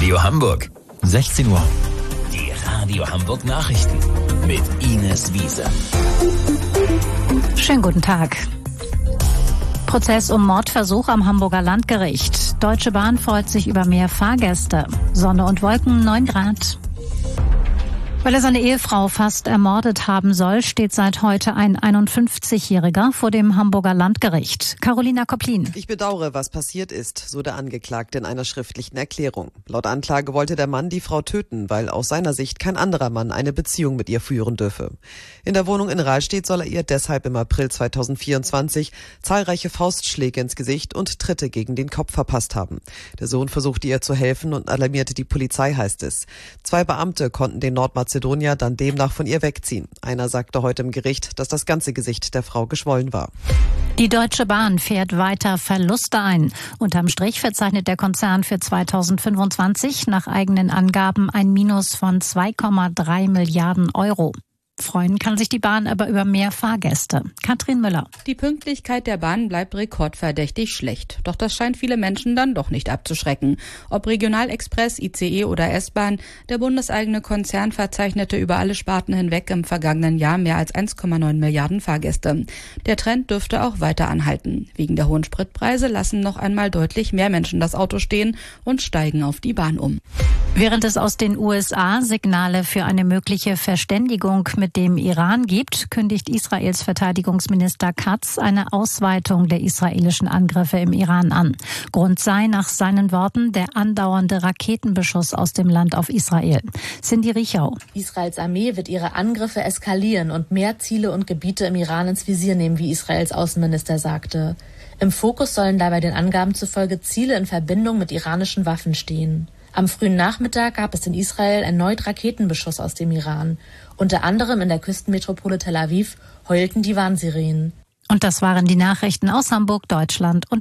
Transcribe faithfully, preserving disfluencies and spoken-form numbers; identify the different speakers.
Speaker 1: Radio Hamburg.
Speaker 2: sechzehn Uhr.
Speaker 1: Die Radio Hamburg Nachrichten mit Ines Wiese.
Speaker 3: Schönen guten Tag. Prozess um Mordversuch am Hamburger Landgericht. Deutsche Bahn freut sich über mehr Fahrgäste. Sonne und Wolken, neun Grad. Weil er seine Ehefrau fast ermordet haben soll, steht seit heute ein einundfünfzigjähriger vor dem Hamburger Landgericht. Carolina Koplin.
Speaker 4: Ich bedauere, was passiert ist, so der Angeklagte in einer schriftlichen Erklärung. Laut Anklage wollte der Mann die Frau töten, weil aus seiner Sicht kein anderer Mann eine Beziehung mit ihr führen dürfe. In der Wohnung in Rahlstedt soll er ihr deshalb im April zweitausendvierundzwanzig zahlreiche Faustschläge ins Gesicht und Tritte gegen den Kopf verpasst haben. Der Sohn versuchte ihr zu helfen und alarmierte die Polizei, heißt es. Zwei Beamte konnten den Nordmazedonier dann demnach von ihr wegziehen. Einer sagte heute im Gericht, dass das ganze Gesicht der Frau geschwollen war.
Speaker 3: Die Deutsche Bahn fährt weiter Verluste ein. Unterm Strich verzeichnet der Konzern für zweitausendfünfundzwanzig nach eigenen Angaben ein Minus von zwei Komma drei Milliarden Euro. Freuen kann sich die Bahn aber über mehr Fahrgäste. Katrin Müller.
Speaker 5: Die Pünktlichkeit der Bahn bleibt rekordverdächtig schlecht. Doch das scheint viele Menschen dann doch nicht abzuschrecken. Ob Regionalexpress, I C E oder S-Bahn, der bundeseigene Konzern verzeichnete über alle Sparten hinweg im vergangenen Jahr mehr als eins Komma neun Milliarden Fahrgäste. Der Trend dürfte auch weiter anhalten. Wegen der hohen Spritpreise lassen noch einmal deutlich mehr Menschen das Auto stehen und steigen auf die Bahn um.
Speaker 3: Während es aus den U S A Signale für eine mögliche Verständigung mit dem Iran gibt, kündigt Israels Verteidigungsminister Katz eine Ausweitung der israelischen Angriffe im Iran an. Grund sei nach seinen Worten der andauernde Raketenbeschuss aus dem Land auf Israel. Cindy Riechau.
Speaker 6: Israels Armee wird ihre Angriffe eskalieren und mehr Ziele und Gebiete im Iran ins Visier nehmen, wie Israels Außenminister sagte. Im Fokus sollen dabei den Angaben zufolge Ziele in Verbindung mit iranischen Waffen stehen. Am frühen Nachmittag gab es in Israel erneut Raketenbeschuss aus dem Iran. Unter anderem in der Küstenmetropole Tel Aviv heulten die Warnsirenen.
Speaker 3: Und das waren die Nachrichten aus Hamburg, Deutschland und